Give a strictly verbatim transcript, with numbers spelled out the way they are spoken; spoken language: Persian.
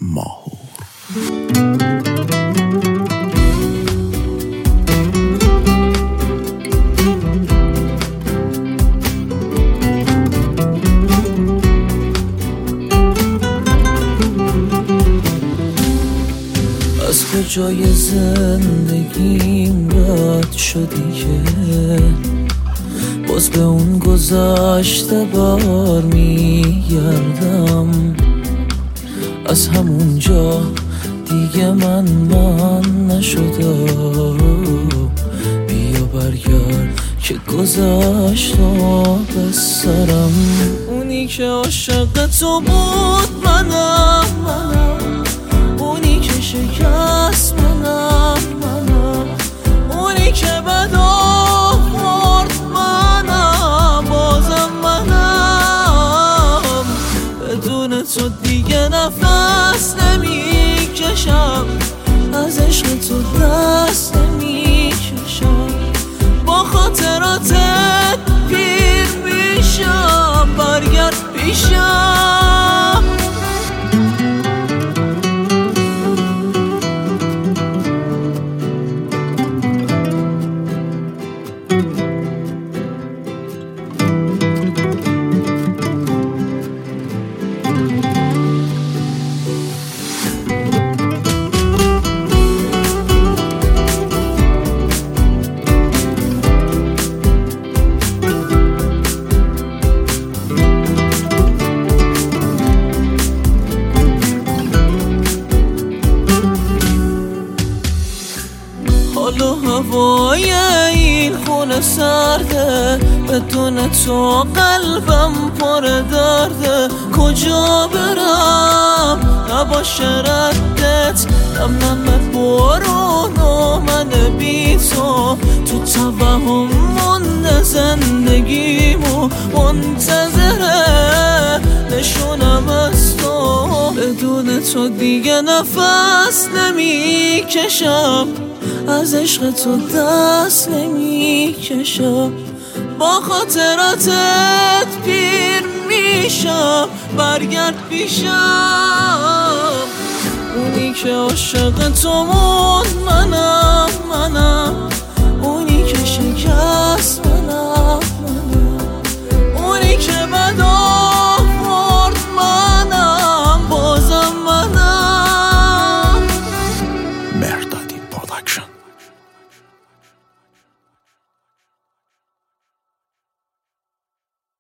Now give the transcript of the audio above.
ماهور. از کجای زندگیم رد شدی که باز به اون گذشته بار میگردم؟ از همون جا دیگه من من نشدم. بیا برگرد که گذشت و بسرم. اونی که عاشق تو بود منم منم، اونی که شکست منم منم، اونی که بد آورد منم بازم منم. بدون تو دیگه نفس نمیکشم، از عشق تو دست نمیکشم. با خاطراتت پیر میشم، برگرد پیشم. حال و هوای این خونه سرده، بدون تو قلبم پر درده. کجا برم نباشه ردت، نم نم بارون و من بی تو. تو توهم مونده زندگیمو، منتظره نشونم از تو. بدون تو دیگه نفس نمیکشم، از عشق تو دست نمیکشم. با خاطراتت پیر میشم، برگرد پیشم. اونی که عاشق تو موند منم منم، اونی که شکست